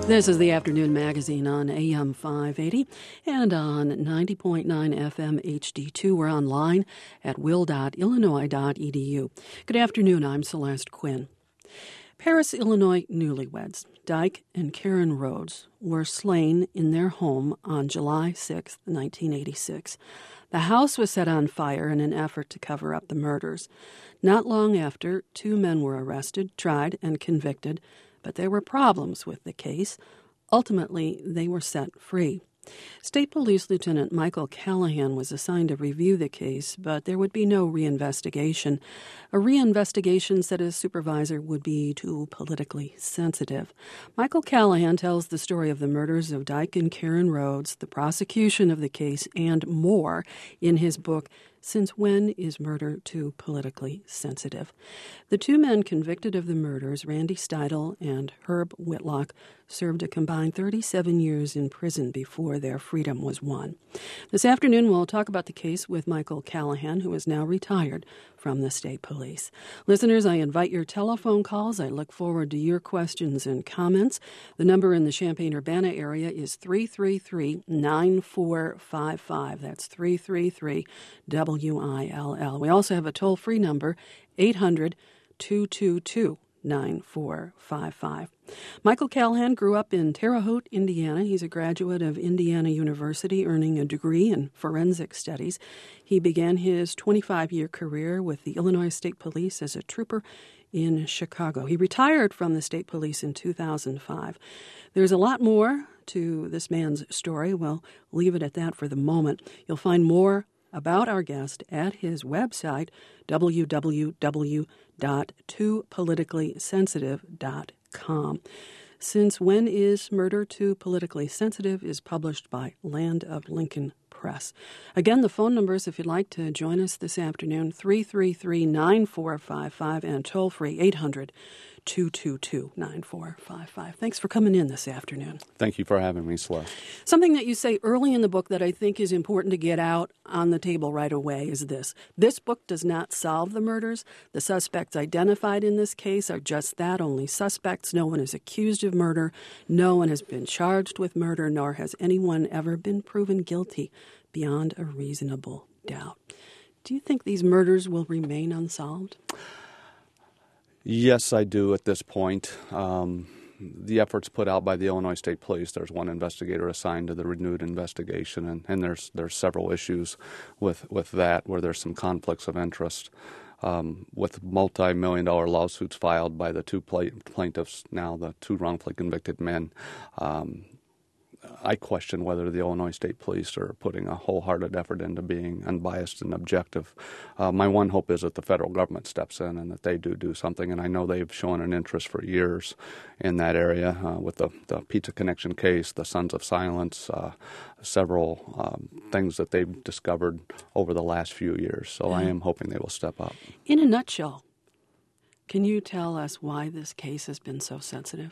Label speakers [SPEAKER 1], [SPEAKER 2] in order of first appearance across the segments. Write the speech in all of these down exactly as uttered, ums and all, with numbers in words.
[SPEAKER 1] This is the Afternoon Magazine on A M five eighty and on ninety point nine F M H D two. We're online at will dot illinois dot e d u. Good afternoon, I'm Celeste Quinn. Paris, Illinois newlyweds, Dyke and Karen Rhodes, were slain in their home on July sixth, nineteen eighty-six. The house was set on fire in an effort to cover up the murders. Not long after, two men were arrested, tried, and convicted, but there were problems with the case. Ultimately, they were set free. State Police Lieutenant Michael Callahan was assigned to review the case, but there would be no reinvestigation. A reinvestigation, said his supervisor, would be too politically sensitive. Michael Callahan tells the story of the murders of Dyke and Karen Rhodes, the prosecution of the case, and more in his book, Since When is Murder Too Politically Sensitive? The two men convicted of the murders, Randy Steidel and Herb Whitlock, served a combined thirty-seven years in prison before their freedom was won. This afternoon, we'll talk about the case with Michael Callahan, who is now retired from the state police. Listeners, I invite your telephone calls. I look forward to your questions and comments. The number in the Champaign-Urbana area is three three three, nine four five five. That's three three three, W I L L. We also have a toll-free number, eight hundred, two two two, nine four five five. Michael Callahan grew up in Terre Haute, Indiana. He's a graduate of Indiana University, earning a degree in forensic studies. He began his twenty-five-year career with the Illinois State Police as a trooper in Chicago. He retired from the state police in two thousand five. There's a lot more to this man's story. We'll leave it at that for the moment. You'll find more about our guest at his website, w w w dot too politically sensitive dot com. Since When is Murder Too Politically Sensitive is published by Land of Lincoln Press. Again, the phone numbers, if you'd like to join us this afternoon, three three three, nine four five five and toll-free eight hundred, two two two, nine four five five. Thanks for coming in this afternoon.
[SPEAKER 2] Thank you for having me, Celeste.
[SPEAKER 1] Something that you say early in the book that I think is important to get out on the table right away is this. This book does not solve the murders. The suspects identified in this case are just that, only suspects. No one is accused of murder. No one has been charged with murder, nor has anyone ever been proven guilty beyond a reasonable doubt. Do you think these murders will remain unsolved?
[SPEAKER 2] Yes, I do at this point. Um, the efforts put out by the Illinois State Police, there's one investigator assigned to the renewed investigation, and, and there's there's several issues with, with that where there's some conflicts of interest. Um, with multi-million dollar lawsuits filed by the two pla- plaintiffs, now the two wrongfully convicted men, um, I question whether the Illinois State Police are putting a wholehearted effort into being unbiased and objective. Uh, my one hope is that the federal government steps in and that they do do something, and I know they've shown an interest for years in that area uh, with the, the Pizza Connection case, the Sons of Silence, uh, several um, things that they've discovered over the last few years. So I am hoping they will step up.
[SPEAKER 1] In a nutshell, can you tell us why this case has been so sensitive?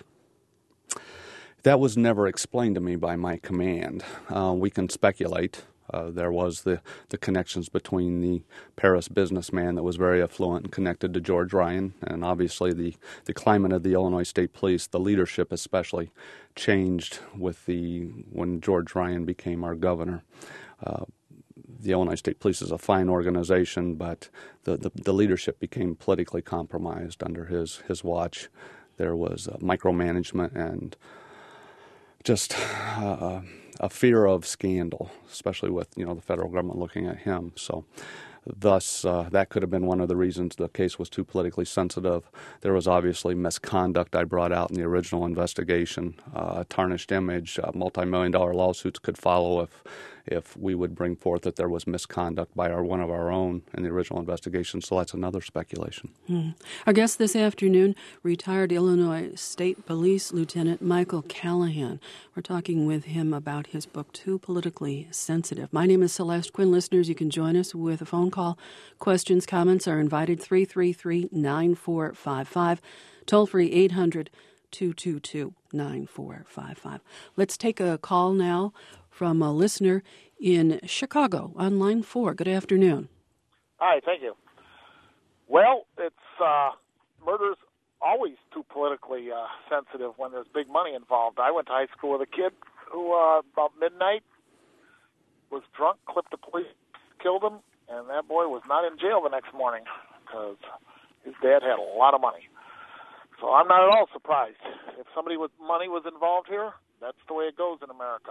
[SPEAKER 2] That was never explained to me by my command. Uh, we can speculate. Uh, there was the, the connections between the Paris businessman that was very affluent and connected to George Ryan, and obviously the, the climate of the Illinois State Police, the leadership especially, changed with the when George Ryan became our governor. Uh, the Illinois State Police is a fine organization, but the, the, the leadership became politically compromised under his, his watch. There was uh, micromanagement and just uh, a fear of scandal, especially with, you know, the federal government looking at him. So thus, uh, that could have been one of the reasons the case was too politically sensitive. There was obviously misconduct I brought out in the original investigation, uh, a tarnished image. Uh, multi-million dollar lawsuits could follow if if we would bring forth that there was misconduct by our one of our own in the original investigation. So that's another speculation.
[SPEAKER 1] Hmm. Our guest this afternoon, retired Illinois State Police Lieutenant Michael Callahan. We're talking with him about his book, Too Politically Sensitive. My name is Celeste Quinn. Listeners, you can join us with a phone call. Questions, comments are invited, three three three, nine four five five. Toll-free eight hundred, two two two, nine four five five. Let's take a call now from a listener in Chicago on line four. Good afternoon.
[SPEAKER 3] Hi, thank you. Well, it's uh, murders always too politically uh, sensitive when there's big money involved. I went to high school with a kid who, uh, about midnight, was drunk, clipped the police, killed him, and that boy was not in jail the next morning because his dad had a lot of money. So I'm not at all surprised. If somebody with money was involved here, that's the way it goes in America.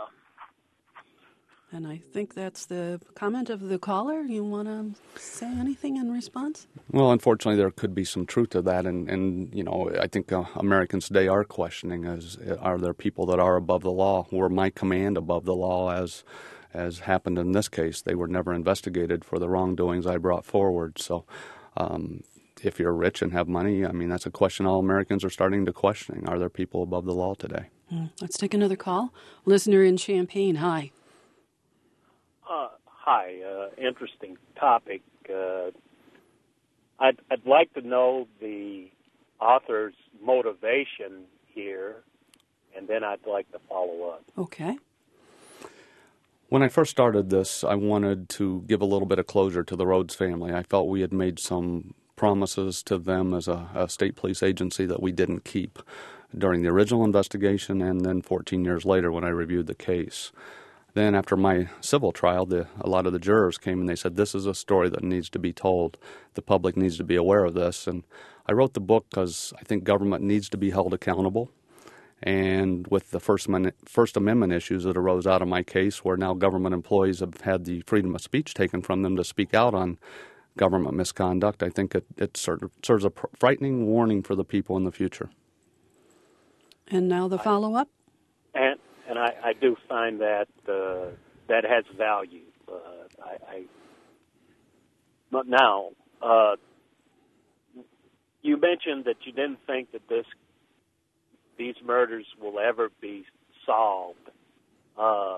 [SPEAKER 1] And I think that's the comment of the caller. You want to say anything in response?
[SPEAKER 2] Well, unfortunately, there could be some truth to that. And, and you know, I think uh, Americans today are questioning, is, are there people that are above the law? Were my command above the law as as happened in this case? They were never investigated for the wrongdoings I brought forward. So um, if you're rich and have money, I mean, that's a question all Americans are starting to question. Are there people above the law today?
[SPEAKER 1] Mm. Let's take another call. Listener in Champaign, hi.
[SPEAKER 4] Uh, hi, uh, interesting topic. Uh, I'd, I'd like to know the author's motivation here, and then I'd like to follow up.
[SPEAKER 1] Okay.
[SPEAKER 2] When I first started this, I wanted to give a little bit of closure to the Rhodes family. I felt we had made some promises to them as a, a state police agency that we didn't keep during the original investigation and then fourteen years later when I reviewed the case. Then after my civil trial, the, a lot of the jurors came and they said, this is a story that needs to be told. The public needs to be aware of this. And I wrote the book because I think government needs to be held accountable. And with the First, First Amendment issues that arose out of my case, where now government employees have had the freedom of speech taken from them to speak out on government misconduct, I think it, it sort of serves a frightening warning for the people in the future.
[SPEAKER 1] And now the follow-up?
[SPEAKER 4] And And I, I do find that uh, that has value. Uh, I, I, but now, uh, you mentioned that you didn't think that this these murders will ever be solved. Uh,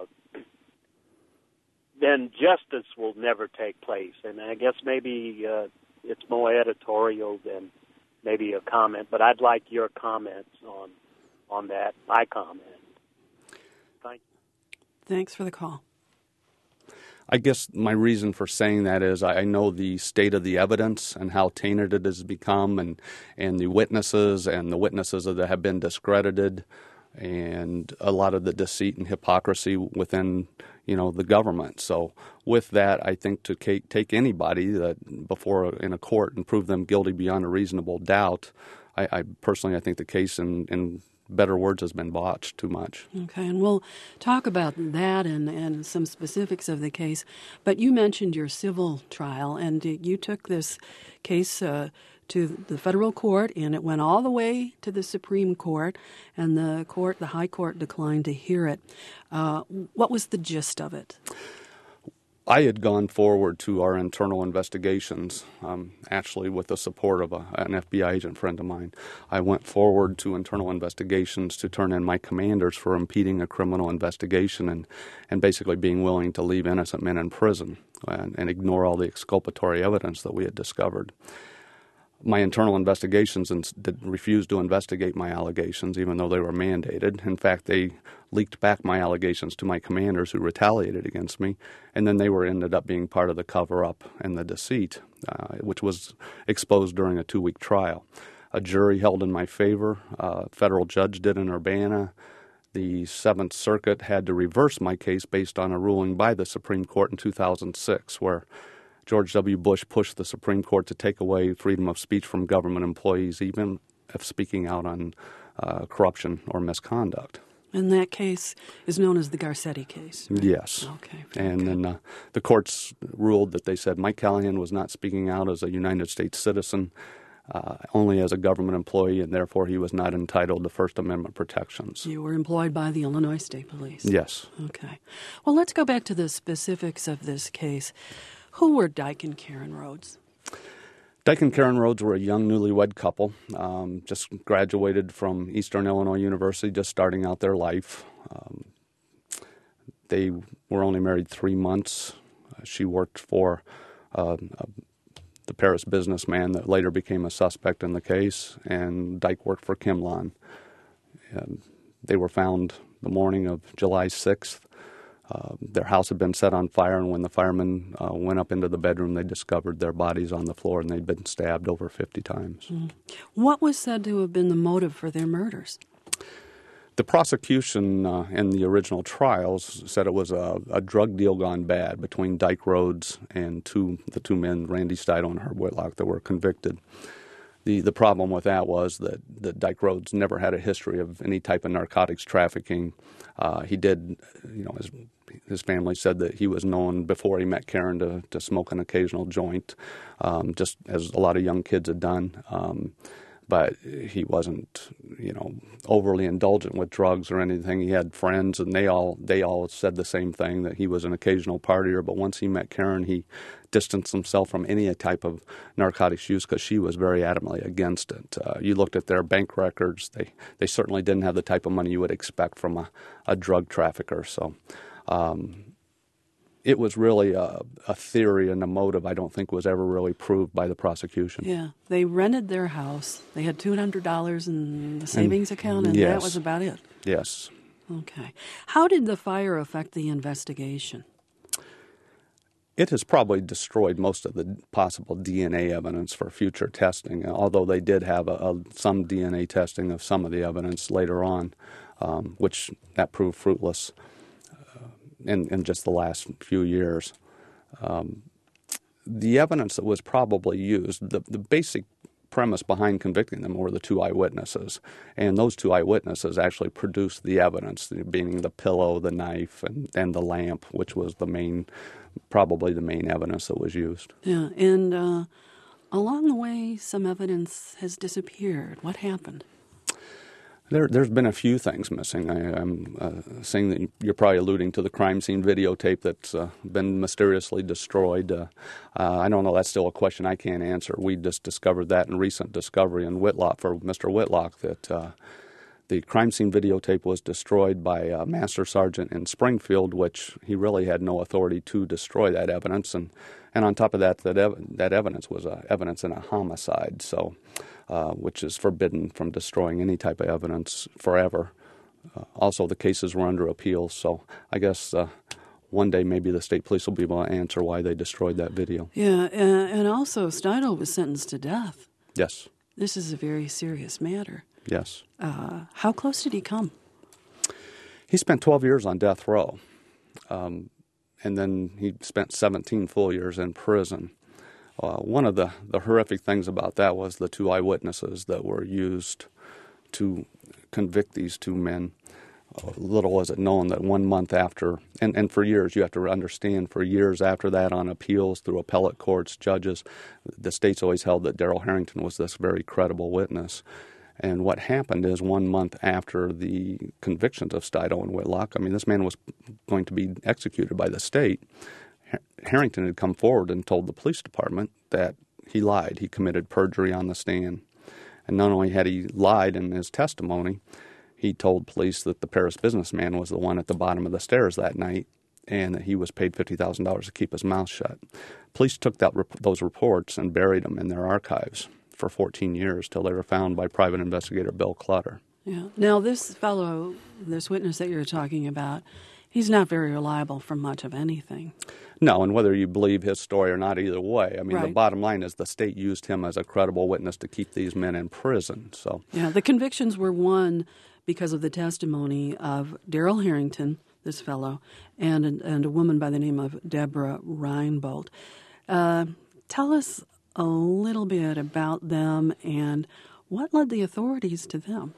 [SPEAKER 4] then justice will never take place. And I guess maybe uh, it's more editorial than maybe a comment, but I'd like your comments on on that, my comment. Thank you.
[SPEAKER 1] Thanks for the call.
[SPEAKER 2] I guess my reason for saying that is I know the state of the evidence and how tainted it has become, and, and the witnesses and the witnesses that have been discredited, and a lot of the deceit and hypocrisy within, you know, the government. So with that, I think to take anybody that before in a court and prove them guilty beyond a reasonable doubt, I, I personally I think the case in, in better words has been botched too much.
[SPEAKER 1] Okay, and we'll talk about that and, and some specifics of the case. But you mentioned your civil trial, and you took this case uh, to the federal court, and it went all the way to the Supreme Court, and the court, the High Court, declined to hear it. Uh, what was the gist of it?
[SPEAKER 2] I had gone forward to our internal investigations, um, actually with the support of a, an F B I agent friend of mine. I went forward to internal investigations to turn in my commanders for impeding a criminal investigation and, and basically being willing to leave innocent men in prison and, and ignore all the exculpatory evidence that we had discovered. My internal investigations did, refused to investigate my allegations, even though they were mandated. In fact, they leaked back my allegations to my commanders, who retaliated against me, and then they were ended up being part of the cover-up and the deceit, uh, which was exposed during a two-week trial. A jury held in my favor. A federal judge did in Urbana. The Seventh Circuit had to reverse my case based on a ruling by the Supreme Court in two thousand six, where George W. Bush pushed the Supreme Court to take away freedom of speech from government employees, even if speaking out on uh, corruption or misconduct.
[SPEAKER 1] And that case is known as the Garcetti case, right?
[SPEAKER 2] Yes.
[SPEAKER 1] Okay.
[SPEAKER 2] And
[SPEAKER 1] okay.
[SPEAKER 2] then uh, the courts ruled that they said Mike Callahan was not speaking out as a United States citizen, uh, only as a government employee, and therefore he was not entitled to First Amendment protections.
[SPEAKER 1] You were employed by the Illinois State Police.
[SPEAKER 2] Yes.
[SPEAKER 1] Okay. Well, let's go back to the specifics of this case. Who were Dyke and Karen Rhodes?
[SPEAKER 2] Dyke and Karen Rhodes were a young newlywed couple, um, just graduated from Eastern Illinois University, just starting out their life. Um, they were only married three months. Uh, she worked for uh, uh, the Paris businessman that later became a suspect in the case, and Dyke worked for Kimlon. Um, they were found the morning of July sixth Uh, their house had been set on fire, and when the firemen uh, went up into the bedroom, they discovered their bodies on the floor, and they'd been stabbed over fifty times.
[SPEAKER 1] Mm. What was said to have been the motive for their murders?
[SPEAKER 2] The prosecution uh, in the original trials said it was a, a drug deal gone bad between Dyke Rhodes and two the two men, Randy Steidel and Herb Whitlock, that were convicted. The the problem with that was that, that Dyke Rhodes never had a history of any type of narcotics trafficking. Uh, he did, you know, his, his family said that he was known before he met Karen to, to smoke an occasional joint, um, just as a lot of young kids had done. Um, but he wasn't, you know, overly indulgent with drugs or anything. He had friends, and they all they all said the same thing, that he was an occasional partier. But once he met Karen, he distanced himself from any type of narcotics use because she was very adamantly against it. Uh, you looked at their bank records; they they certainly didn't have the type of money you would expect from a, a drug trafficker. So. Um, It was really a, a theory, and a motive I don't think was ever really proved by the prosecution.
[SPEAKER 1] Yeah, they rented their house. They had two hundred dollars in the savings and, account, and
[SPEAKER 2] yes.
[SPEAKER 1] that was about it.
[SPEAKER 2] Yes.
[SPEAKER 1] Okay. How did the fire affect the investigation?
[SPEAKER 2] It has probably destroyed most of the possible D N A evidence for future testing, although they did have a, a, some D N A testing of some of the evidence later on, um, which that proved fruitless. In, in just the last few years. Um, the evidence that was probably used, the, the basic premise behind convicting them were the two eyewitnesses. And those two eyewitnesses actually produced the evidence, being the pillow, the knife, and, and the lamp, which was the main, probably the main evidence that was used.
[SPEAKER 1] Yeah, and uh, along the way, some evidence has disappeared. What happened?
[SPEAKER 2] There, there's been a few things missing. I, I'm uh, saying that you're probably alluding to the crime scene videotape that's uh, been mysteriously destroyed. Uh, uh, I don't know. That's still a question I can't answer. We just discovered that in recent discovery in Whitlock for Mister Whitlock that uh, the crime scene videotape was destroyed by a master sergeant in Springfield, which he really had no authority to destroy that evidence. And, and on top of that, that, ev- that evidence was uh, evidence in a homicide. So. Uh, which is forbidden from destroying any type of evidence forever. Uh, also, the cases were under appeal, so I guess uh, one day maybe the state police will be able to answer why they destroyed that video.
[SPEAKER 1] Yeah, uh, and also Steidel was sentenced to death.
[SPEAKER 2] Yes.
[SPEAKER 1] This is a very serious matter.
[SPEAKER 2] Yes.
[SPEAKER 1] Uh, how close did he come?
[SPEAKER 2] He spent twelve years on death row, um, and then he spent seventeen full years in prison. Uh, one of the, the horrific things about that was the two eyewitnesses that were used to convict these two men. Uh, little was it known that one month after, and, and for years, you have to understand, for years after that on appeals through appellate courts, judges, the states always held that Darrell Harrington was this very credible witness. And what happened is one month after the convictions of Steidel and Whitlock, I mean, this man was going to be executed by the state. Harrington had come forward and told the police department that he lied. He committed perjury on the stand. And not only had he lied in his testimony, he told police that the Paris businessman was the one at the bottom of the stairs that night and that he was paid fifty thousand dollars to keep his mouth shut. Police took that, those reports and buried them in their archives for fourteen years till they were found by private investigator Bill Clutter.
[SPEAKER 1] Yeah. Now, this fellow, this witness that you're talking about, he's not very reliable for much of anything.
[SPEAKER 2] No, and whether you believe his story or not, either way, I mean,
[SPEAKER 1] right.
[SPEAKER 2] The bottom line is the state used him as a credible witness to keep these men in prison. So,
[SPEAKER 1] yeah, the convictions were won because of the testimony of Darrell Harrington, this fellow, and and a woman by the name of Deborah Reinbold. Uh, tell us a little bit about them and what led the authorities to them.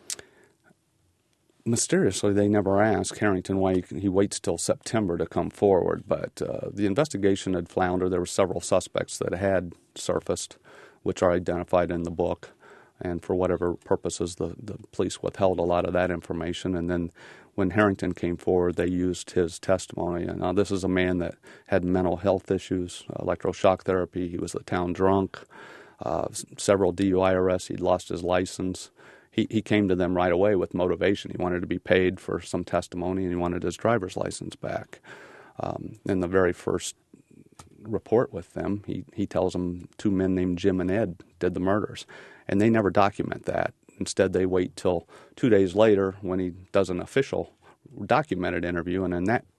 [SPEAKER 2] Mysteriously, they never asked Harrington why he, he waits till September to come forward, but uh, the investigation had floundered. There were several suspects that had surfaced, which are identified in the book, and for whatever purposes, the, the police withheld a lot of that information. And then when Harrington came forward, they used his testimony. And now this is a man that had mental health issues, uh, electroshock therapy. He was a town drunk, uh, several D U I arrests. He'd lost his license. He, he came to them right away with motivation. He wanted to be paid for some testimony, and he wanted his driver's license back. Um, in the very first report with them, he, he tells them two men named Jim and Ed did the murders, and they never document that. Instead, they wait till two days later when he does an official documented interview, and in that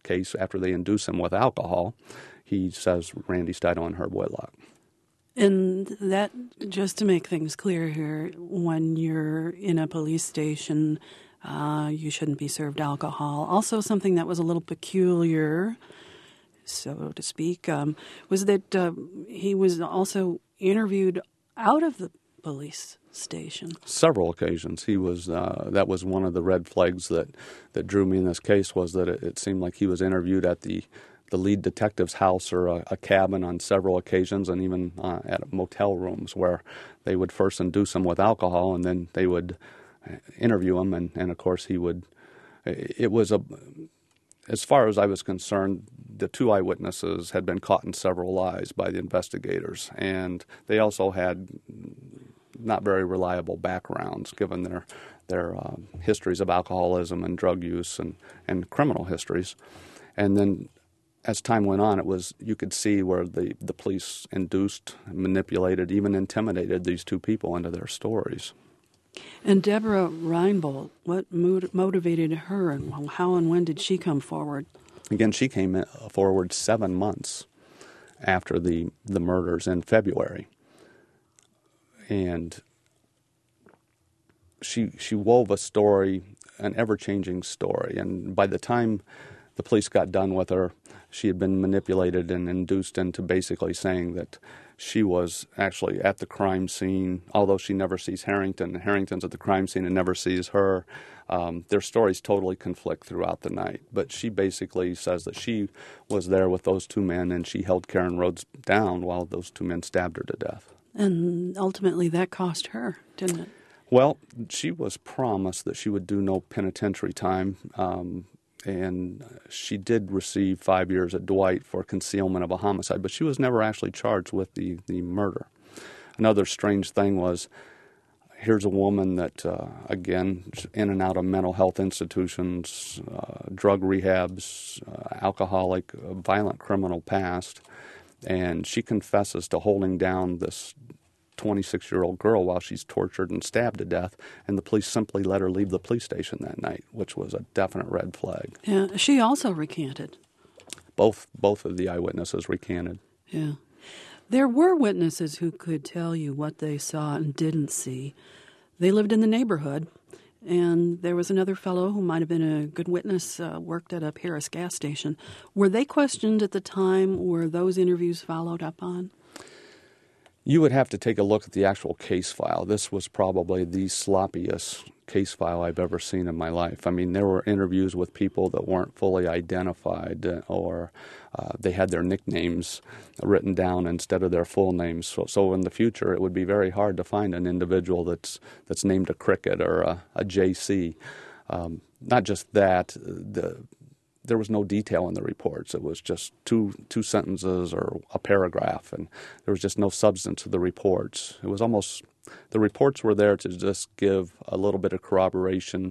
[SPEAKER 2] case, after they induce him with alcohol, he says Randy Steidel and Herb Whitlock.
[SPEAKER 1] And that, just to make things clear here, when you're in a police station, uh, you shouldn't be served alcohol. Also, something that was a little peculiar, so to speak, um, was that uh, he was also interviewed out of the police station.
[SPEAKER 2] Several occasions. He was. Uh, that was one of the red flags that, that drew me in this case, was that it, it seemed like he was interviewed at the the lead detective's house or a, a cabin on several occasions, and even uh, at motel rooms where they would first induce him with alcohol and then they would interview him, and, and of course he would. It was a. As far as I was concerned, the two eyewitnesses had been caught in several lies by the investigators, and they also had not very reliable backgrounds given their their uh, histories of alcoholism and drug use and, and criminal histories. And then as time went on, it was you could see where the, the police induced, manipulated, even intimidated these two people into their stories.
[SPEAKER 1] And Deborah Reinbold, what mood, motivated her, and how and when did she come forward?
[SPEAKER 2] Again, she came forward seven months after the, the murders in February. And she she wove a story, an ever-changing story. And by the time the police got done with her, she had been manipulated and induced into basically saying that she was actually at the crime scene, although she never sees Harrington. Harrington's at the crime scene and never sees her. Um, their stories totally conflict throughout the night. But she basically says that she was there with those two men and she held Karen Rhodes down while those two men stabbed her to death.
[SPEAKER 1] And ultimately that cost her, didn't it?
[SPEAKER 2] Well, she was promised that she would do no penitentiary time. Um, And she did receive five years at Dwight for concealment of a homicide, but she was never actually charged with the, the murder. Another strange thing was, here's a woman that, uh, again, in and out of mental health institutions, uh, drug rehabs, uh, alcoholic, uh, violent criminal past, and she confesses to holding down this twenty-six-year-old girl while she's tortured and stabbed to death, and the police simply let her leave the police station that night, which was a definite red flag.
[SPEAKER 1] Yeah, she also recanted.
[SPEAKER 2] Both both of the eyewitnesses recanted.
[SPEAKER 1] Yeah. There were witnesses who could tell you what they saw and didn't see. They lived in the neighborhood, and there was another fellow who might have been a good witness, uh, worked at a Paris gas station. Were they questioned at the time? Were those interviews followed up on?
[SPEAKER 2] You would have to take a look at the actual case file. This was probably the sloppiest case file I've ever seen in my life. I mean, there were interviews with people that weren't fully identified, uh, or uh, they had their nicknames written down instead of their full names. So, so in the future, it would be very hard to find an individual that's that's named a Cricket or a, a J C. Um, not just that, the there was no detail in the reports. It was just two two sentences or a paragraph, and there was just no substance to the reports. It was almost, the reports were there to just give a little bit of corroboration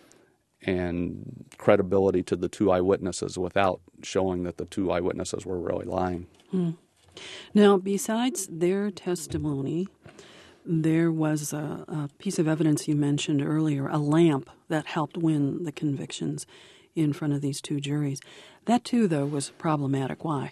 [SPEAKER 2] and credibility to the two eyewitnesses without showing that the two eyewitnesses were really lying.
[SPEAKER 1] Hmm. Now, besides their testimony, there was a, a piece of evidence you mentioned earlier, a lamp that helped win the convictions in front of these two juries. That, too, though, was problematic. Why?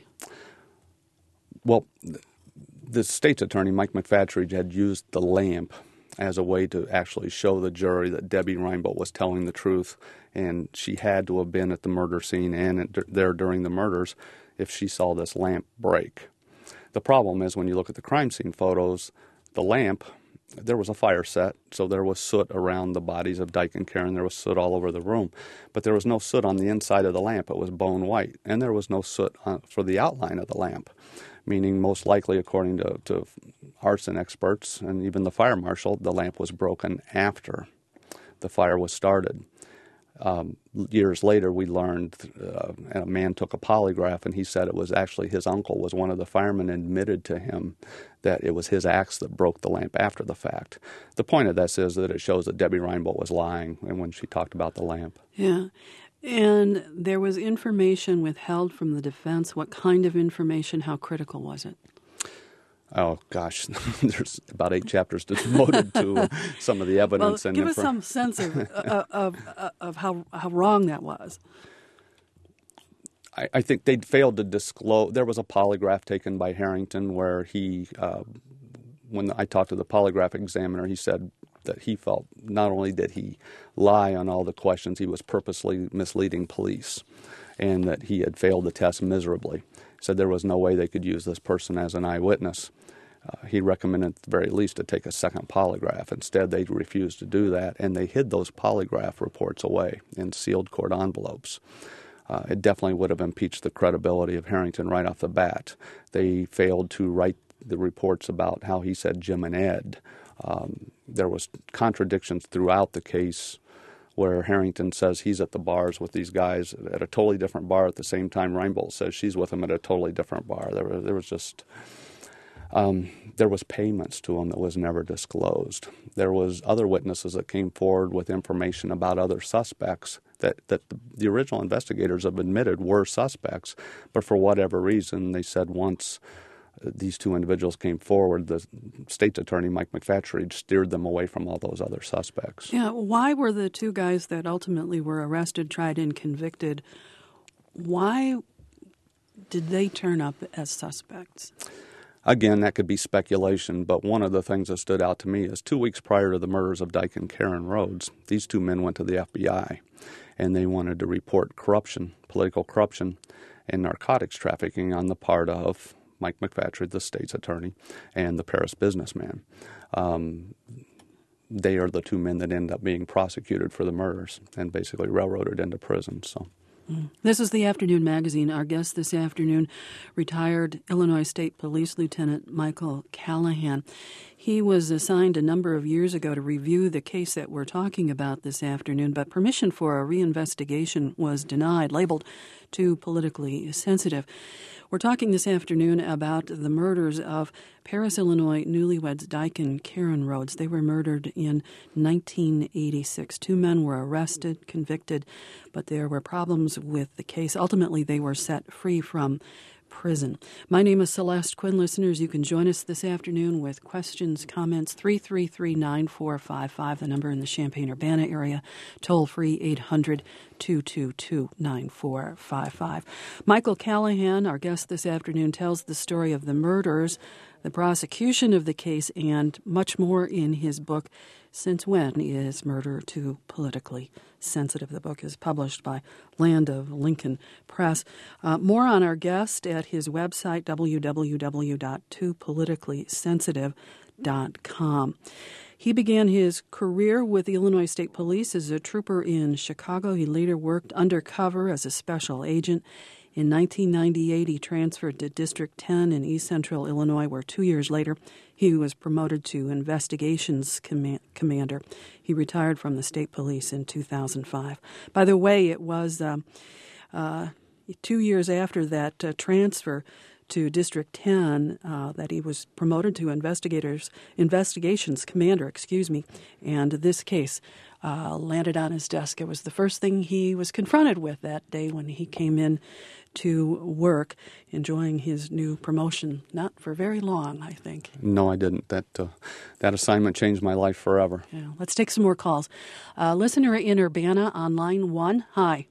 [SPEAKER 2] Well, the state's attorney, Mike McFatridge, had used the lamp as a way to actually show the jury that Debbie Reinbold was telling the truth, and she had to have been at the murder scene and there during the murders if she saw this lamp break. The problem is when you look at the crime scene photos, the lamp, there was a fire set, so there was soot around the bodies of Dyke and Karen. There was soot all over the room. But there was no soot on the inside of the lamp. It was bone white. And there was no soot on, for the outline of the lamp, meaning most likely, according to, to arson experts and even the fire marshal, the lamp was broken after the fire was started. Um, years later, we learned uh, a man took a polygraph, and he said it was actually his uncle was one of the firemen, admitted to him that it was his axe that broke the lamp after the fact. The point of this is that it shows that Debbie Reinbold was lying when she talked about the lamp.
[SPEAKER 1] Yeah. And there was information withheld from the defense. What kind of information? How critical was it?
[SPEAKER 2] Oh, gosh, there's about eight chapters devoted to some of the evidence.
[SPEAKER 1] Well,
[SPEAKER 2] and
[SPEAKER 1] give us
[SPEAKER 2] infor-
[SPEAKER 1] some sense of, of, of, of how, how wrong that was.
[SPEAKER 2] I, I think they'd failed to disclose. There was a polygraph taken by Harrington where he, uh, when I talked to the polygraph examiner, he said that he felt not only did he lie on all the questions, he was purposely misleading police, and that he had failed the test miserably. He said there was no way they could use this person as an eyewitness. Uh, he recommended at the very least to take a second polygraph. Instead, they refused to do that, and they hid those polygraph reports away in sealed court envelopes. Uh, it definitely would have impeached the credibility of Harrington right off the bat. They failed to write the reports about how he said Jim and Ed. Um, there was contradictions throughout the case where Harrington says he's at the bars with these guys at a totally different bar at the same time Reinbold says she's with him at a totally different bar. There was, there was just... Um, there was payments to him that was never disclosed. There was other witnesses that came forward with information about other suspects that, that the, the original investigators have admitted were suspects, but for whatever reason, they said once these two individuals came forward, the state's attorney, Mike McFatridge, steered them away from all those other suspects.
[SPEAKER 1] Yeah, why were the two guys that ultimately were arrested, tried, and convicted, why did they turn up as suspects?
[SPEAKER 2] Again, that could be speculation, but one of the things that stood out to me is two weeks prior to the murders of Dyke and Karen Rhodes, these two men went to the F B I, and they wanted to report corruption, political corruption, and narcotics trafficking on the part of Mike McFatridge, the state's attorney, and the Paris businessman. Um, they are the two men that end up being prosecuted for the murders and basically railroaded into prison. So.
[SPEAKER 1] This is the Afternoon Magazine. Our guest this afternoon, retired Illinois State Police Lieutenant Michael Callahan. He was assigned a number of years ago to review the case that we're talking about this afternoon, but permission for a reinvestigation was denied, labeled too politically sensitive. We're talking this afternoon about the murders of Paris, Illinois newlyweds Dyke and Karen Rhodes. They were murdered in nineteen eighty-six. Two men were arrested, convicted, but there were problems with the case. Ultimately, they were set free from prison. My name is Celeste Quinn. Listeners, you can join us this afternoon with questions, comments, three three three, nine four five five, the number in the Champaign-Urbana area, toll-free eight hundred, two two two, nine four five five. Michael Callahan, our guest this afternoon, tells the story of the murders, the prosecution of the case, and much more in his book, Since When Is Murder Too Politically Sensitive? The book is published by Land of Lincoln Press. Uh, more on our guest at his website, w w w dot too politically sensitive dot com. He began his career with the Illinois State Police as a trooper in Chicago. He later worked undercover as a special agent. In nineteen ninety-eight, he transferred to District ten in East Central Illinois, where two years later he was promoted to Investigations command- Commander. He retired from the State Police in two thousand five. By the way, it was um, uh, two years after that uh, transfer to District ten uh, that he was promoted to investigators Investigations Commander, excuse me, and this case uh, landed on his desk. It was the first thing he was confronted with that day when he came in to work, enjoying his new promotion. Not for very long, I think.
[SPEAKER 2] No, I didn't. That uh, that assignment changed my life forever.
[SPEAKER 1] Yeah. Let's take some more calls. Uh, listener in Urbana on line one. Hi.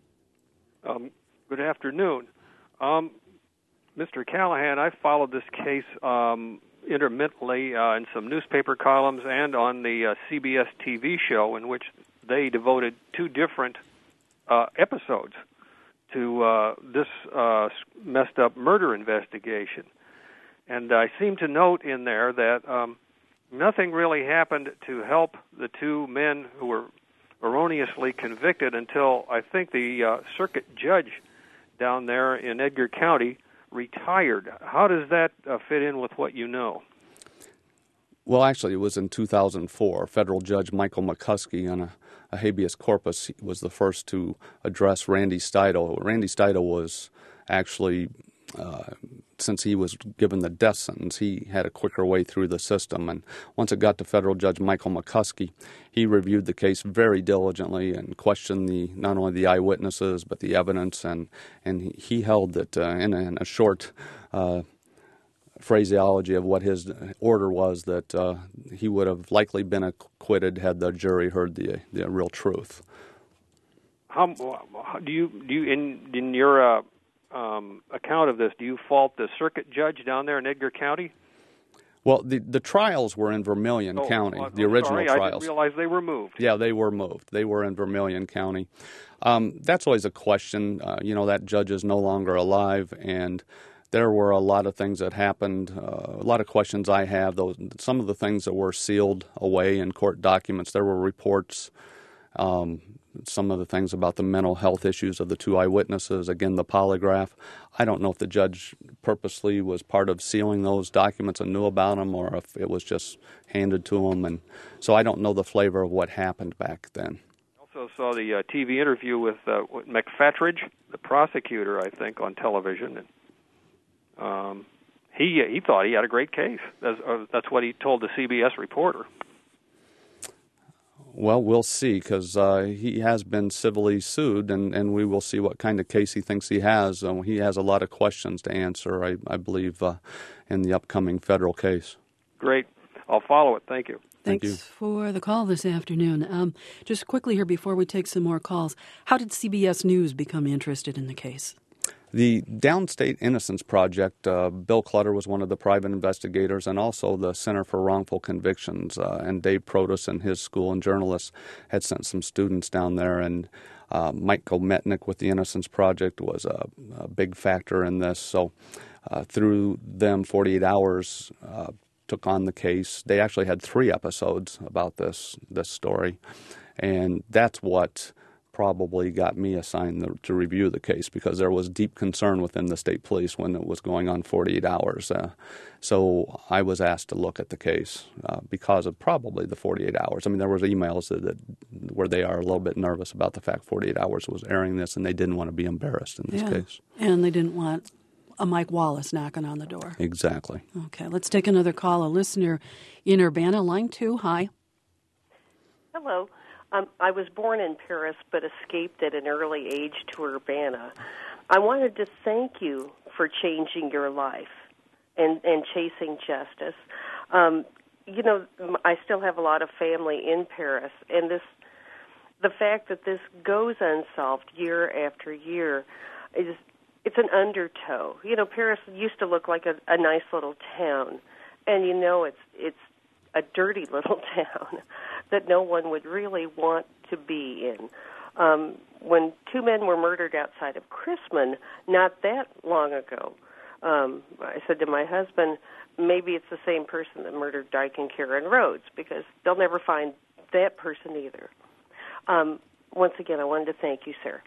[SPEAKER 5] Um, good afternoon. Um, Mister Callahan, I followed this case um, intermittently uh, in some newspaper columns and on the uh, C B S T V show, in which they devoted two different uh, episodes to uh, this uh, messed up murder investigation. And I seem to note in there that um, nothing really happened to help the two men who were erroneously convicted until I think the uh, circuit judge down there in Edgar County retired. How does that uh, fit in with what you know?
[SPEAKER 2] Well, actually, it was in two thousand four. Federal Judge Michael McCuskey on a, a habeas corpus was the first to address Randy Steidel. Randy Steidel was actually, uh, since he was given the death sentence, he had a quicker way through the system. And once it got to Federal Judge Michael McCuskey, he reviewed the case very diligently and questioned the not only the eyewitnesses but the evidence. And, and he held that uh, in, a, in a short uh, phraseology of what his order was, that uh, he would have likely been acquitted had the jury heard the the real truth.
[SPEAKER 5] How do you do you in in your uh, um, account of this, do you fault the circuit judge down there in Edgar County?
[SPEAKER 2] Well, the, the trials were in Vermilion
[SPEAKER 5] oh,
[SPEAKER 2] County,
[SPEAKER 5] oh,
[SPEAKER 2] the original
[SPEAKER 5] sorry,
[SPEAKER 2] trials.
[SPEAKER 5] I didn't realize they were moved.
[SPEAKER 2] Yeah, they were moved. They were in Vermilion County. Um, that's always a question. Uh, you know, that judge is no longer alive, and there were a lot of things that happened, uh, a lot of questions I have. Those some of the things that were sealed away in court documents. There were reports, um, some of the things about the mental health issues of the two eyewitnesses, again, the polygraph. I don't know if the judge purposely was part of sealing those documents and knew about them, or if it was just handed to him. And so I don't know the flavor of what happened back then.
[SPEAKER 5] Also saw the uh, T V interview with, uh, with McFetridge, the prosecutor, I think, on television. And um, he he thought he had a great case. That's, uh, that's what he told the C B S reporter.
[SPEAKER 2] Well, we'll see, because uh, he has been civilly sued, and, and we will see what kind of case he thinks he has. Uh, he has a lot of questions to answer, I, I believe, uh, in the upcoming federal case.
[SPEAKER 5] Great. I'll follow it. Thank you.
[SPEAKER 2] Thank
[SPEAKER 1] Thanks
[SPEAKER 2] you.
[SPEAKER 1] for the call this afternoon. Um, just quickly here before we take some more calls, how did C B S News become interested in the case?
[SPEAKER 2] The Downstate Innocence Project, uh, Bill Clutter was one of the private investigators, and also the Center for Wrongful Convictions, uh, and Dave Protus and his school and journalists had sent some students down there, and uh, Michael Metnick with the Innocence Project was a, a big factor in this. So uh, through them, forty-eight hours uh, took on the case. They actually had three episodes about this this story, and that's what probably got me assigned the, to review the case, because there was deep concern within the state police when it was going on forty-eight hours. Uh, so I was asked to look at the case uh, because of probably the forty-eight hours. I mean, there was emails that, that where they are a little bit nervous about the fact forty-eight hours was airing this, and they didn't want to be embarrassed in this
[SPEAKER 1] yeah.
[SPEAKER 2] case.
[SPEAKER 1] And they didn't want a Mike Wallace knocking on the door.
[SPEAKER 2] Exactly.
[SPEAKER 1] Okay, let's take another call. A listener in Urbana, line two. Hi.
[SPEAKER 6] Hello. Um, I was born in Paris but escaped at an early age to Urbana. I wanted to thank you for changing your life and, and chasing justice. Um, you know, I still have a lot of family in Paris, and this, the fact that this goes unsolved year after year is it's an undertow. You know, Paris used to look like a, a nice little town, and you know it's it's a dirty little town that no one would really want to be in. Um, when two men were murdered outside of Chrisman not that long ago, um, I said to my husband, maybe it's the same person that murdered Dyke and Karen Rhodes, because they'll never find that person either. Um, once again, I wanted to thank you, sir.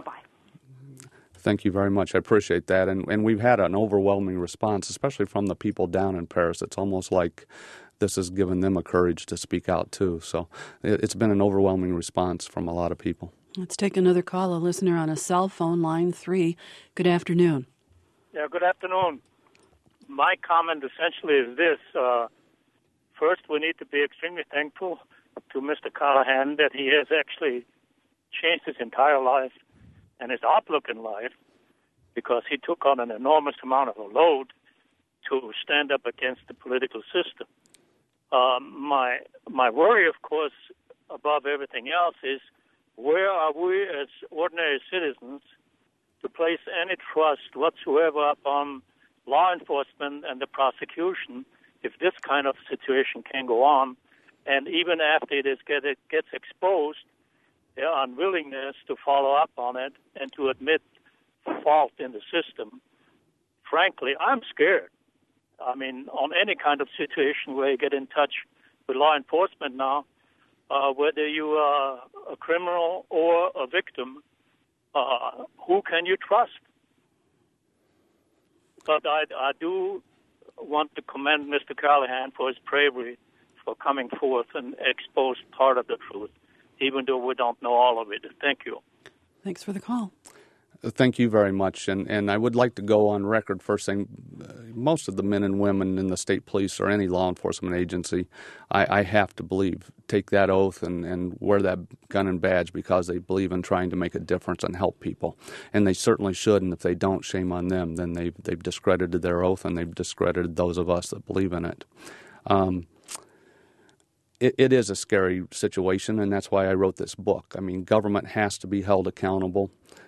[SPEAKER 6] Bye-bye.
[SPEAKER 2] Thank you very much. I appreciate that. And, and we've had an overwhelming response, especially from the people down in Paris. It's almost like this has given them a courage to speak out, too. So it, it's been an overwhelming response from a lot of people.
[SPEAKER 1] Let's take another call. A listener on a cell phone, line three. Good afternoon.
[SPEAKER 7] Yeah, good afternoon. My comment essentially is this. Uh, first, we need to be extremely thankful to Mister Callahan that he has actually changed his entire life and his outlook in life, because he took on an enormous amount of a load to stand up against the political system. Um, my my worry, of course, above everything else, is where are we as ordinary citizens to place any trust whatsoever upon law enforcement and the prosecution if this kind of situation can go on, and even after it is get, it gets exposed, their unwillingness to follow up on it and to admit fault in the system. Frankly, I'm scared. I mean, on any kind of situation where you get in touch with law enforcement now, uh, whether you are a criminal or a victim, uh, who can you trust? But I, I do want to commend Mister Callahan for his bravery for coming forth and expose part of the truth, even though we don't know all of it. Thank you.
[SPEAKER 1] Thanks for the call.
[SPEAKER 2] Thank you very much. And, and I would like to go on record first saying uh, most of the men and women in the state police or any law enforcement agency, I, I have to believe, take that oath and, and wear that gun and badge because they believe in trying to make a difference and help people. And they certainly should. And if they don't, shame on them. Then they've, they've discredited their oath and they've discredited those of us that believe in it. Um, It, it is a scary situation, and that's why I wrote this book. I mean, government has to be held accountable,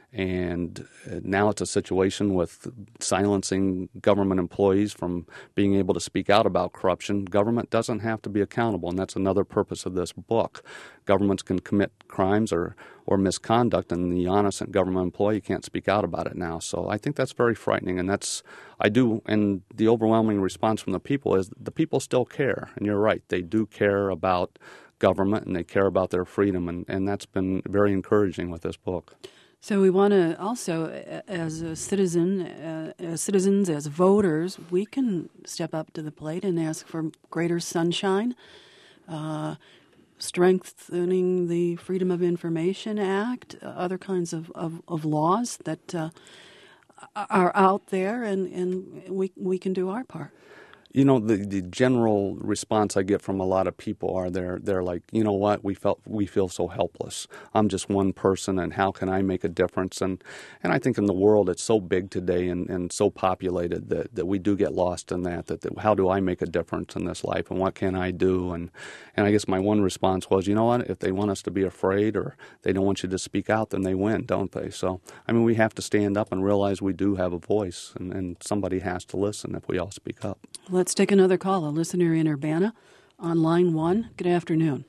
[SPEAKER 2] And now it's a situation with silencing government employees from being able to speak out about corruption. Government doesn't have to be accountable, and that's another purpose of this book. Governments can commit crimes or, or misconduct, and the honest government employee can't speak out about it now. So I think that's very frightening, and that's, I do, and the overwhelming response from the people is the people still care, and you're right, they do care about government and they care about their freedom, and, and that's been very encouraging with this book.
[SPEAKER 1] So we want to also, as a citizen, uh, as citizens, as voters, we can step up to the plate and ask for greater sunshine, uh, strengthening the Freedom of Information Act, uh, other kinds of, of, of laws that uh, are out there, and, and we we can do our part.
[SPEAKER 2] You know, the, the general response I get from a lot of people are they're they're like, you know what, we felt we feel so helpless. I'm just one person, and how can I make a difference? And and I think in the world it's so big today and, and so populated that, that we do get lost in that, that. That how do I make a difference in this life, and what can I do? And and I guess my one response was, you know what, if they want us to be afraid or they don't want you to speak out, then they win, don't they? So, I mean, we have to stand up and realize we do have a voice, and, and somebody has to listen if we all speak up.
[SPEAKER 1] Let's take another call. A listener in Urbana on line one. Good afternoon.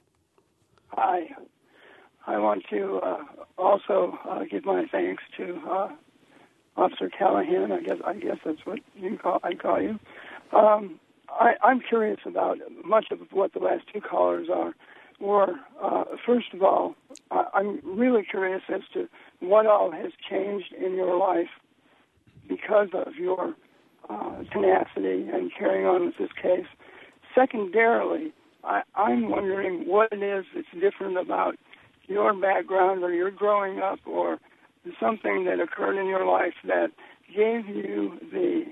[SPEAKER 8] Hi. I want to uh, also uh, give my thanks to uh, Officer Callahan. I guess I guess that's what you call I call you. Um, I, I'm curious about much of what the last two callers are. Were uh, first of all, I, I'm really curious as to what all has changed in your life because of your Uh, tenacity and carrying on with this case. Secondarily, I, I'm wondering what it is that's different about your background or your growing up or something that occurred in your life that gave you the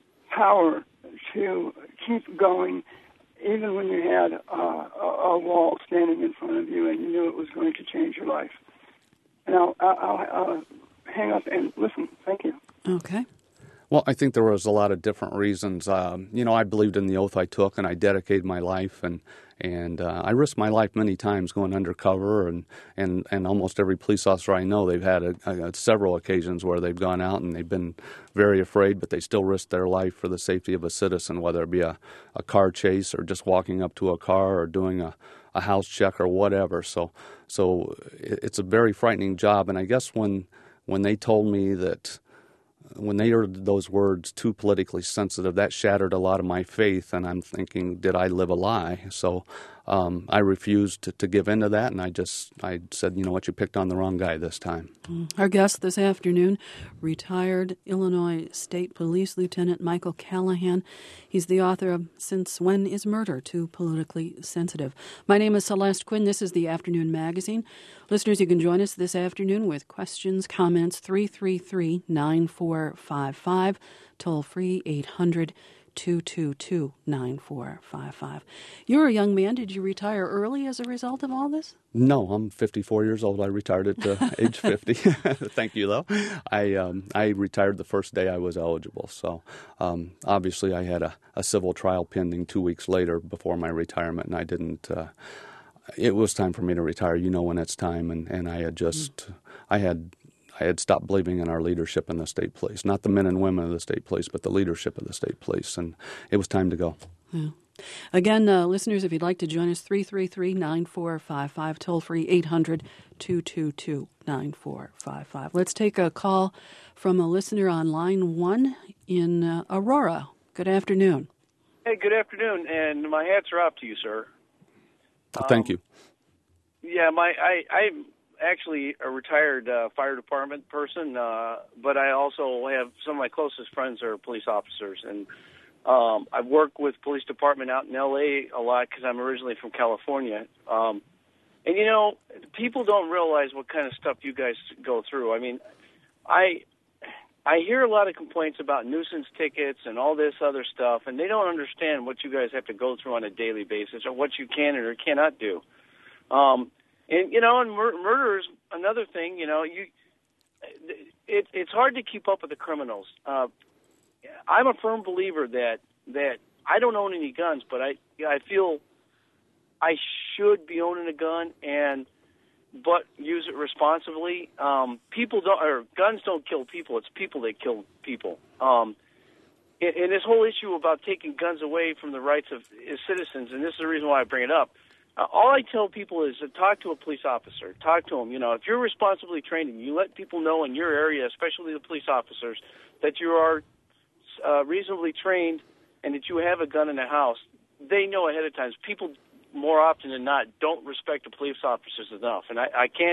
[SPEAKER 8] power to keep going even when you had uh, a, a wall standing in front of you and you knew it was going to change your life. And I'll, I'll, I'll hang up and listen. Thank you.
[SPEAKER 1] Okay.
[SPEAKER 2] Well, I think there was a lot of different reasons. Um, you know, I believed in the oath I took, and I dedicated my life, and and uh, I risked my life many times going undercover, and, and, and almost every police officer I know, they've had a, a, several occasions where they've gone out and they've been very afraid, but they still risk their life for the safety of a citizen, whether it be a, a car chase or just walking up to a car or doing a, a house check or whatever. So so it's a very frightening job, and I guess when when they told me that when they heard those words, too politically sensitive, that shattered a lot of my faith, and I'm thinking, did I live a lie? So um, I refused to, to give in to that, and I just I said, you know what, you picked on the wrong guy this time.
[SPEAKER 1] Our guest this afternoon, retired Illinois State Police Lieutenant Michael Callahan. He's the author of Since When Is Murder Too Politically Sensitive? My name is Celeste Quinn. This is the Afternoon Magazine. Listeners, you can join us this afternoon with questions, comments, three three three, nine four five five, toll free eight hundred, two two two, nine four five five. You're a young man. Did you retire early as a result of all this?
[SPEAKER 2] No, I'm fifty-four years old. I retired at uh, age fifty. Thank you, though. I um, I retired the first day I was eligible. So um, obviously I had a, a civil trial pending two weeks later before my retirement, and I didn't uh, it was time for me to retire. You know when it's time, and, and I had just mm. I had I had stopped believing in our leadership in the state police, not the men and women of the state police, but the leadership of the state police, and it was time to go.
[SPEAKER 1] Yeah. Again, uh, listeners, if you'd like to join us, three three three, nine four five five, toll free eight hundred, two two two, nine four five five. Let's take a call from a listener on line one in uh, Aurora. Good afternoon.
[SPEAKER 9] Hey, good afternoon, and my hats are off to you, sir.
[SPEAKER 2] Um, Thank you.
[SPEAKER 9] Yeah, my I, I'm actually a retired uh, fire department person, uh, but I also have some of my closest friends are police officers, and um, I've worked with police department out in L A a lot because I'm originally from California. Um, and, you know, people don't realize what kind of stuff you guys go through. I mean, I I hear a lot of complaints about nuisance tickets and all this other stuff, and they don't understand what you guys have to go through on a daily basis or what you can or cannot do. Um, and, you know, and mur- murder is another thing, you know, you it, it's hard to keep up with the criminals. Uh, I'm a firm believer that, that I don't own any guns, but I I feel I should be owning a gun, and but use it responsibly. Um, people don't, or guns don't kill people. It's people that kill people. Um, and, and this whole issue about taking guns away from the rights of citizens, and this is the reason why I bring it up. Uh, all I tell people is to talk to a police officer. Talk to them. You know, if you're responsibly trained and you let people know in your area, especially the police officers, that you are uh, reasonably trained and that you have a gun in the house, they know ahead of time. People, more often than not, don't respect the police officers enough. And I, I can't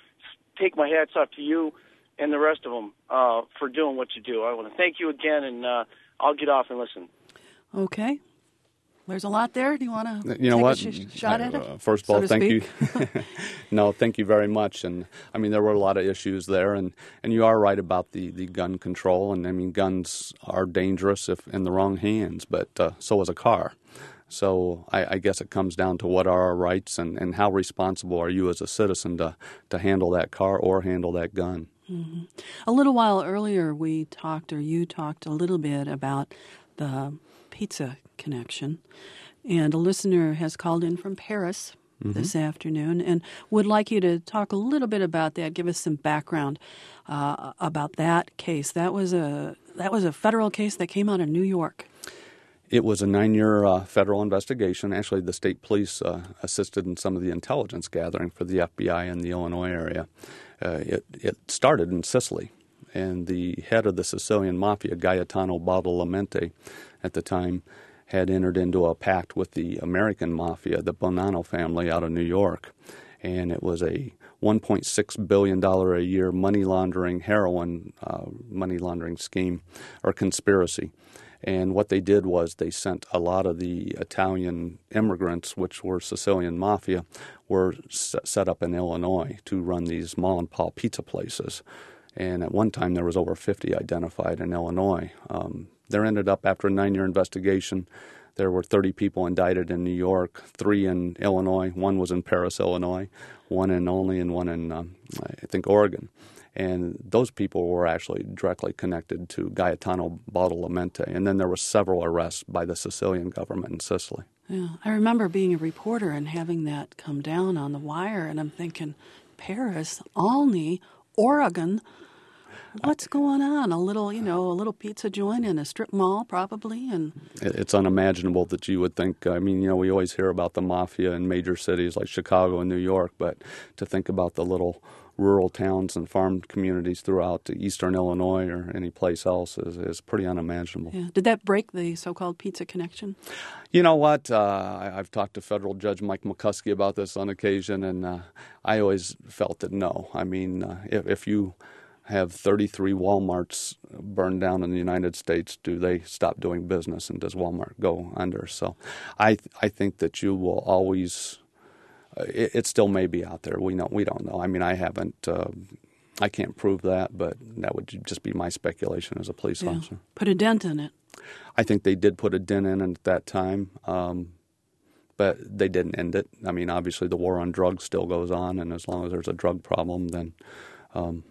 [SPEAKER 9] take my hats off to you and the rest of them uh, for doing what you do. I want to thank you again, and uh, I'll get off and listen.
[SPEAKER 1] Okay. There's a lot there. Do you want to
[SPEAKER 2] you know
[SPEAKER 1] take
[SPEAKER 2] what?
[SPEAKER 1] a sh- shot at it?
[SPEAKER 2] Uh, first of
[SPEAKER 1] so
[SPEAKER 2] all, thank
[SPEAKER 1] speak?
[SPEAKER 2] you. No, thank you very much. And I mean, there were a lot of issues there, and, and you are right about the, the gun control. And I mean, guns are dangerous if in the wrong hands, but uh, so is a car. So I, I guess it comes down to what are our rights and, and how responsible are you as a citizen to, to handle that car or handle that gun.
[SPEAKER 1] Mm-hmm. A little while earlier, we talked, or you talked a little bit about the pizza connection. And a listener has called in from Paris mm-hmm. this afternoon and would like you to talk a little bit about that, give us some background uh, about that case. That was a that was a federal case that came out of New York.
[SPEAKER 2] It was a nine-year uh, federal investigation. Actually, the state police uh, assisted in some of the intelligence gathering for the F B I in the Illinois area. Uh, it, it started in Sicily, and the head of the Sicilian mafia, Gaetano Badalamenti, at the time, had entered into a pact with the American mafia, the Bonanno family out of New York. And it was a one point six billion dollars a year money laundering, heroin uh, money laundering scheme or conspiracy. And what they did was they sent a lot of the Italian immigrants, which were Sicilian mafia, were set up in Illinois to run these mom and pop pizza places. And at one time there was over fifty identified in Illinois. Um, there ended up, after a nine-year investigation, there were thirty people indicted in New York, three in Illinois, one was in Paris, Illinois, one in Olney, and one in, um, I think, Oregon. And those people were actually directly connected to Gaetano Badalamenti. And then there were several arrests by the Sicilian government in Sicily.
[SPEAKER 1] Yeah, I remember being a reporter and having that come down on the wire, and I'm thinking, Paris, Olney, Oregon, what's going on? A little, you know, a little pizza joint in a strip mall, probably, and
[SPEAKER 2] it's unimaginable that you would think. I mean, you know, we always hear about the mafia in major cities like Chicago and New York, but to think about the little rural towns and farm communities throughout eastern Illinois or any place else is, is pretty unimaginable.
[SPEAKER 1] Yeah. Did that break the so-called pizza connection?
[SPEAKER 2] You know what? Uh, I, I've talked to federal Judge Mike McCuskey about this on occasion, and uh, I always felt that no. I mean, uh, if, if you have thirty-three Walmarts burned down in the United States, do they stop doing business, and does Walmart go under? So I th- I think that you will always... Uh, it, it still may be out there. We know we don't know. I mean, I haven't. Uh, I can't prove that, but that would just be my speculation as a police
[SPEAKER 1] yeah.
[SPEAKER 2] officer.
[SPEAKER 1] Put a dent in it.
[SPEAKER 2] I think they did put a dent in it at that time, um, but they didn't end it. I mean, obviously the war on drugs still goes on, and as long as there's a drug problem, then um,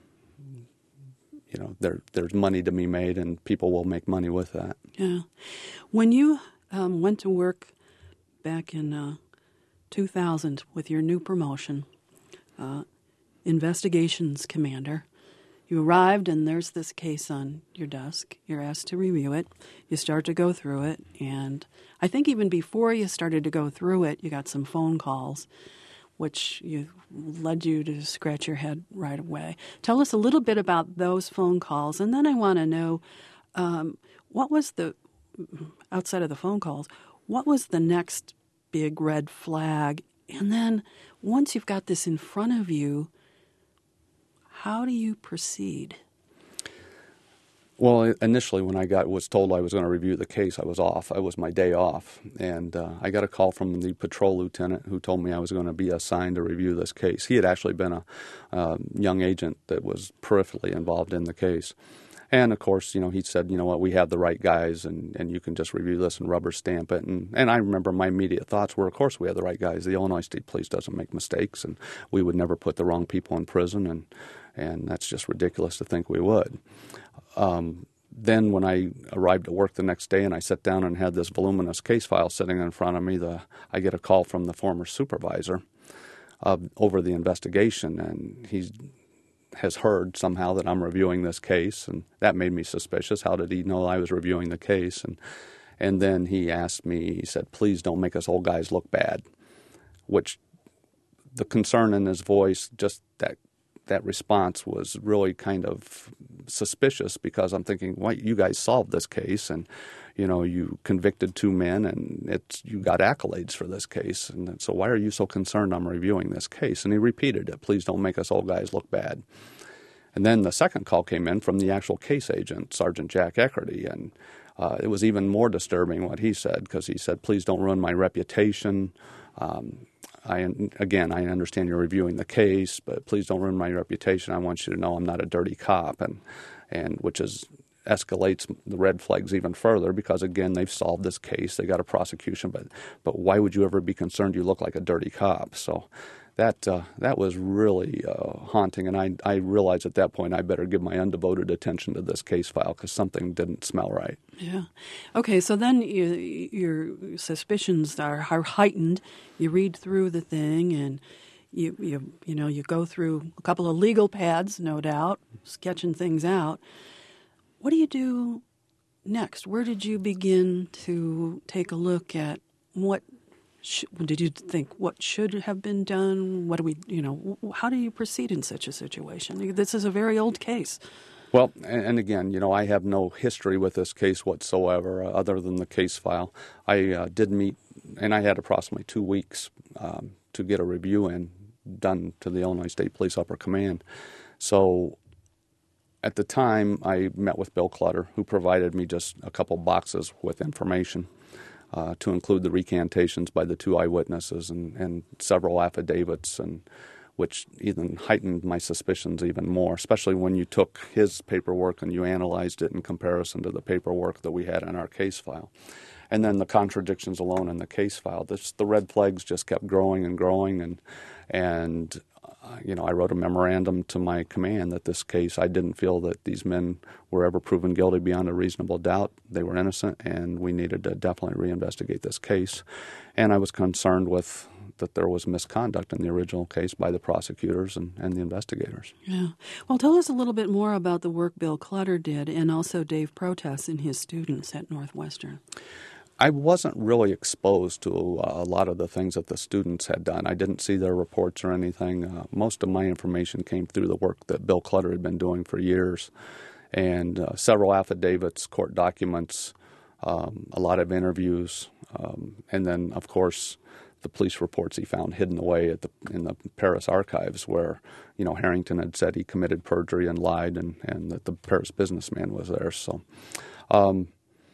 [SPEAKER 2] you know there there's money to be made, and people will make money with that.
[SPEAKER 1] Yeah. When you um, went to work back in Uh, two thousand with your new promotion, uh, investigations commander. You arrived and there's this case on your desk. You're asked to review it. You start to go through it, and I think even before you started to go through it, you got some phone calls, which you led you to scratch your head right away. Tell us a little bit about those phone calls, and then I want to know um, what was the, outside of the phone calls, what was the next big red flag? And then once you've got this in front of you, how do you proceed?
[SPEAKER 2] Well, initially when I got was told I was going to review the case, I was off. It was my day off. And uh, I got a call from the patrol lieutenant who told me I was going to be assigned to review this case. He had actually been a uh, young agent that was peripherally involved in the case. And, of course, you know, he said, you know what, we have the right guys, and, and you can just review this and rubber stamp it. And, and I remember my immediate thoughts were, of course, we have the right guys. The Illinois State Police doesn't make mistakes, and we would never put the wrong people in prison, and, and that's just ridiculous to think we would. Um, then when I arrived at work the next day and I sat down and had this voluminous case file sitting in front of me, the, I get a call from the former supervisor uh, over the investigation, and he's has heard somehow that I'm reviewing this case, and that made me suspicious. How did he know I was reviewing the case? And and then he asked me, he said, please don't make us old guys look bad, which the concern in his voice, just that that response was really kind of suspicious, because I'm thinking, well, you guys solved this case, and you know, you convicted two men, and it's you got accolades for this case, and so why are you so concerned I'm reviewing this case? And he repeated it, please don't make us old guys look bad. And then the second call came in from the actual case agent, Sergeant Jack Eckerty, and uh, it was even more disturbing what he said, because he said, please don't ruin my reputation. Um, I, again, I understand you're reviewing the case, but please don't ruin my reputation. I want you to know I'm not a dirty cop, and and which is escalates the red flags even further, because again, they've solved this case, they got a prosecution, but but why would you ever be concerned you look like a dirty cop? So that uh, that was really uh, haunting, and I I realized at that point I better give my undevoted attention to this case file, because something didn't smell right.
[SPEAKER 1] Yeah. Okay, so then you, your suspicions are, are heightened. You read through the thing, and you you you know you go through a couple of legal pads, no doubt, sketching things out. What do you do next? Where did you begin to take a look at what sh- did you think what should have been done? What do we, you know, how do you proceed in such a situation? This is a very old case.
[SPEAKER 2] Well, and again, you know, I have no history with this case whatsoever, uh, other than the case file. I uh, did meet, and I had approximately two weeks um, to get a review in done to the Illinois State Police Upper Command. So at the time, I met with Bill Clutter, who provided me just a couple boxes with information uh, to include the recantations by the two eyewitnesses and, and several affidavits, and which even heightened my suspicions even more, especially when you took his paperwork and you analyzed it in comparison to the paperwork that we had in our case file. And then the contradictions alone in the case file. This, the red flags just kept growing and growing, and and uh, you know, I wrote a memorandum to my command that this case, I didn't feel that these men were ever proven guilty beyond a reasonable doubt. They were innocent, and we needed to definitely reinvestigate this case. And I was concerned with that there was misconduct in the original case by the prosecutors and, and the investigators.
[SPEAKER 1] Yeah. Well, tell us a little bit more about the work Bill Clutter did, and also Dave Protas and his students at Northwestern.
[SPEAKER 2] I wasn't really exposed to a lot of the things that the students had done. I didn't see their reports or anything. Uh, most of my information came through the work that Bill Clutter had been doing for years, and uh, several affidavits, court documents, um, a lot of interviews, um, and then, of course, the police reports he found hidden away at the in the Paris archives, where, you know, Harrington had said he committed perjury and lied, and, and that the Paris businessman was there. So um,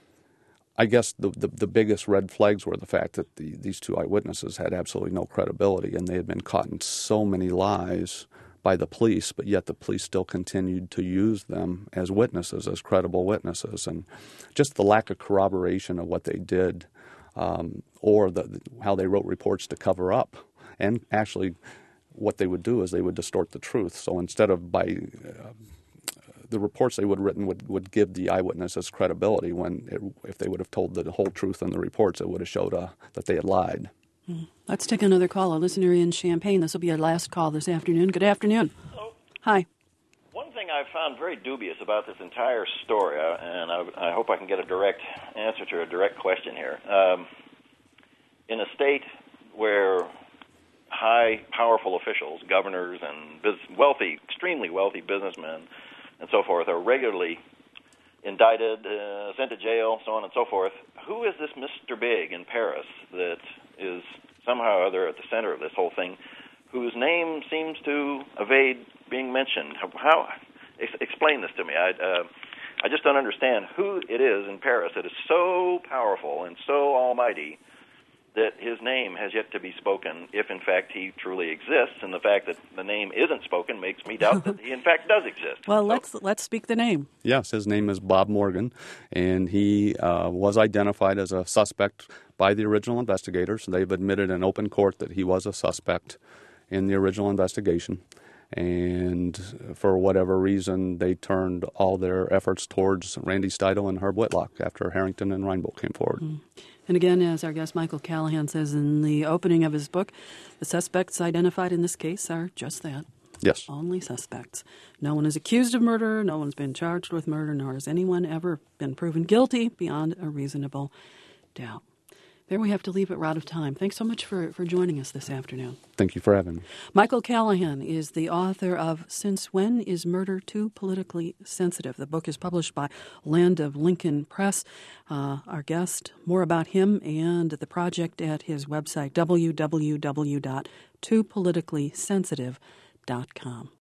[SPEAKER 2] I guess the, the the biggest red flags were the fact that the, these two eyewitnesses had absolutely no credibility, and they had been caught in so many lies by the police, but yet the police still continued to use them as witnesses, as credible witnesses. And just the lack of corroboration of what they did, Um, or the, how they wrote reports to cover up. And actually, what they would do is they would distort the truth. So instead of by uh, the reports they would have written would, would give the eyewitnesses credibility, when it, if they would have told the whole truth in the reports, it would have showed uh, that they had lied.
[SPEAKER 1] Mm. Let's take another call. A listener in Champaign. This will be our last call this afternoon. Good afternoon.
[SPEAKER 10] Hello.
[SPEAKER 1] Hi.
[SPEAKER 10] One thing I've found very dubious about this entire story, uh, and I, I hope I can get a direct answer to a direct question here. Um, in a state where high, powerful officials, governors, and biz- wealthy, extremely wealthy businessmen, and so forth, are regularly indicted, uh, sent to jail, so on and so forth, who is this Mister Big in Paris that is somehow or other at the center of this whole thing, whose name seems to evade being mentioned? How, how ex- explain this to me. I, uh, I just don't understand who it is in Paris that is so powerful and so almighty that his name has yet to be spoken, if in fact he truly exists, and the fact that the name isn't spoken makes me doubt that he in fact does exist.
[SPEAKER 1] Well,
[SPEAKER 10] so,
[SPEAKER 1] let's let's speak the name.
[SPEAKER 2] Yes, his name is Bob Morgan, and he uh, was identified as a suspect by the original investigators. They've admitted in open court that he was a suspect in the original investigation. And for whatever reason, they turned all their efforts towards Randy Steidel and Herb Whitlock after Harrington and Reinbold came forward.
[SPEAKER 1] Mm. And again, as our guest Michael Callahan says in the opening of his book, the suspects identified in this case are just that.
[SPEAKER 2] Yes.
[SPEAKER 1] Only suspects. No one is accused of murder. No one's been charged with murder, nor has anyone ever been proven guilty beyond a reasonable doubt. There we have to leave it. We're out of time. Thanks so much for, for joining us this afternoon.
[SPEAKER 2] Thank you for having me.
[SPEAKER 1] Michael Callahan is the author of Since When Is Murder Too Politically Sensitive? The book is published by Land of Lincoln Press. Uh, our guest, more about him and the project at his website, w w w dot too politically sensitive dot com.